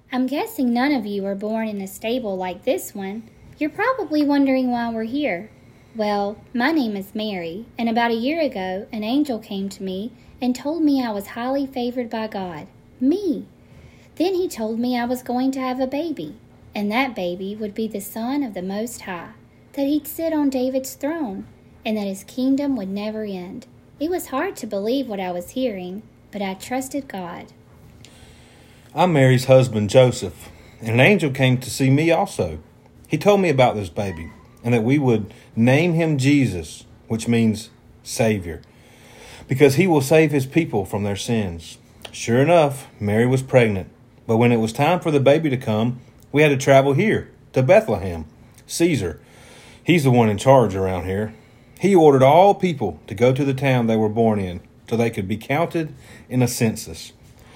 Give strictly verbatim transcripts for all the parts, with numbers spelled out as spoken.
I'm guessing none of you were born in a stable like this one. You're probably wondering why we're here. Well, my name is Mary, and about a year ago, an angel came to me and told me I was highly favored by God. Me! Then he told me I was going to have a baby, and that baby would be the Son of the Most High, that he'd sit on David's throne, and that his kingdom would never end. It was hard to believe what I was hearing, but I trusted God. I'm Mary's husband, Joseph, and an angel came to see me also. He told me about this baby, and that we would name him Jesus, which means Savior, because he will save his people from their sins. Sure enough, Mary was pregnant, but when it was time for the baby to come, we had to travel here, to Bethlehem. Caesar, he's the one in charge around here. He ordered all people to go to the town they were born in, so they could be counted in a census.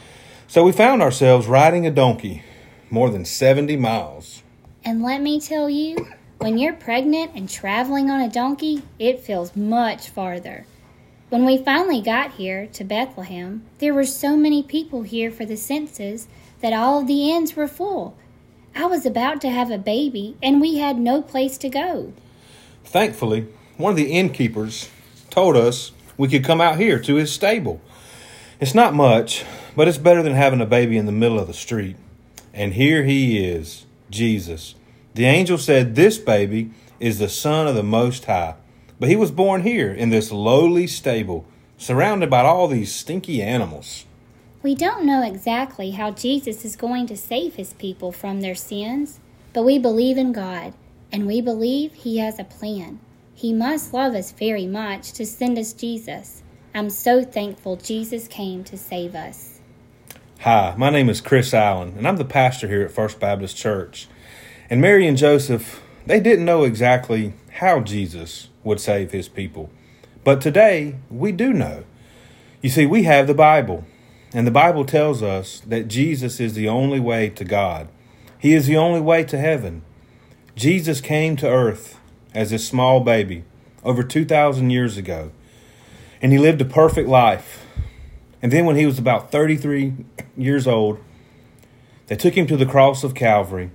So we found ourselves riding a donkey, more than seventy miles. And let me tell you, when you're pregnant and traveling on a donkey, it feels much farther. When we finally got here to Bethlehem, there were so many people here for the census that all of the inns were full. I was about to have a baby, and we had no place to go. Thankfully, one of the innkeepers told us we could come out here to his stable. It's not much, but it's better than having a baby in the middle of the street. And here he is, Jesus. The angel said this baby is the Son of the Most High. But he was born here in this lowly stable, surrounded by all these stinky animals. We don't know exactly how Jesus is going to save his people from their sins, but we believe in God, and we believe he has a plan. He must love us very much to send us Jesus. I'm so thankful Jesus came to save us. Hi, my name is Chris Allen, and I'm the pastor here at First Baptist Church. And Mary and Joseph, they didn't know exactly how Jesus would save his people. But today, we do know. You see, we have the Bible, and the Bible tells us that Jesus is the only way to God. He is the only way to heaven. Jesus came to earth as a small baby over two thousand years ago, and he lived a perfect life. And then when he was about thirty-three years old, they took him to the cross of Calvary.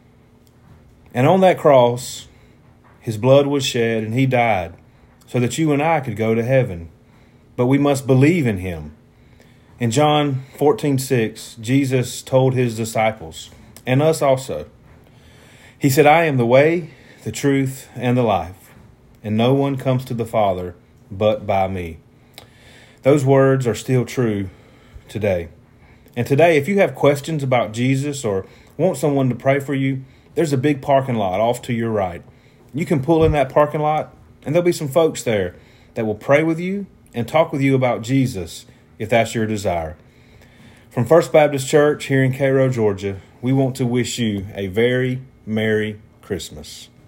And on that cross, his blood was shed and he died so that you and I could go to heaven. But we must believe in him. In John fourteen six, Jesus told his disciples, and us also, he said, I am the way, the truth, and the life, and no one comes to the Father but by me. Those words are still true today. And today, if you have questions about Jesus or want someone to pray for you, there's a big parking lot off to your right. You can pull in that parking lot, and there'll be some folks there that will pray with you and talk with you about Jesus, if that's your desire. From First Baptist Church here in Cairo, Georgia, we want to wish you a very Merry Christmas.